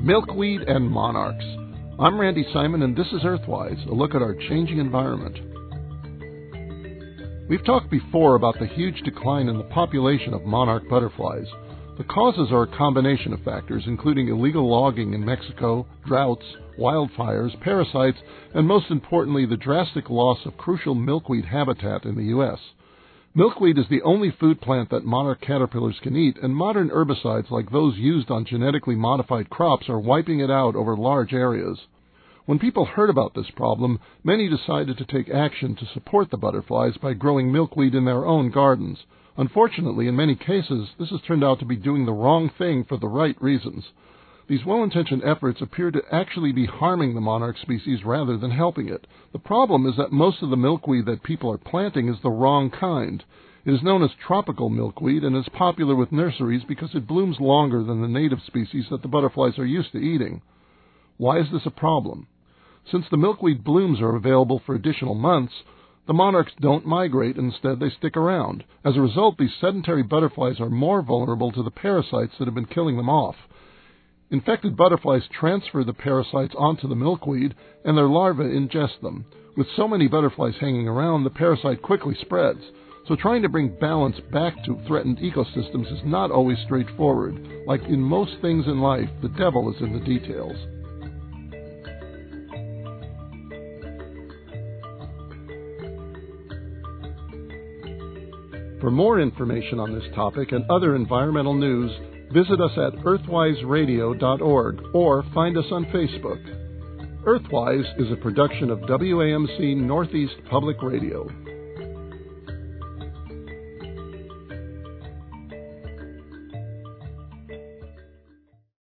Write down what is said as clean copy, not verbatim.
milkweed and monarchs. I'm Randy Simon, and this is Earthwise, a look at our changing environment. We've talked before about the huge decline in the population of monarch butterflies. The causes are a combination of factors, including illegal logging in Mexico, droughts, wildfires, parasites, and most importantly, the drastic loss of crucial milkweed habitat in the U.S. Milkweed is the only food plant that monarch caterpillars can eat, and modern herbicides like those used on genetically modified crops are wiping it out over large areas. When people heard about this problem, many decided to take action to support the butterflies by growing milkweed in their own gardens. Unfortunately, in many cases, this has turned out to be doing the wrong thing for the right reasons. These well-intentioned efforts appear to actually be harming the monarch species rather than helping it. The problem is that most of the milkweed that people are planting is the wrong kind. It is known as tropical milkweed and is popular with nurseries because it blooms longer than the native species that the butterflies are used to eating. Why is this a problem? Since the milkweed blooms are available for additional months, the monarchs don't migrate, instead they stick around. As a result, these sedentary butterflies are more vulnerable to the parasites that have been killing them off. Infected butterflies transfer the parasites onto the milkweed, and their larvae ingest them. With so many butterflies hanging around, the parasite quickly spreads. So trying to bring balance back to threatened ecosystems is not always straightforward. Like in most things in life, the devil is in the details. For more information on this topic and other environmental news, visit us at earthwiseradio.org or find us on Facebook. Earthwise is a production of WAMC Northeast Public Radio.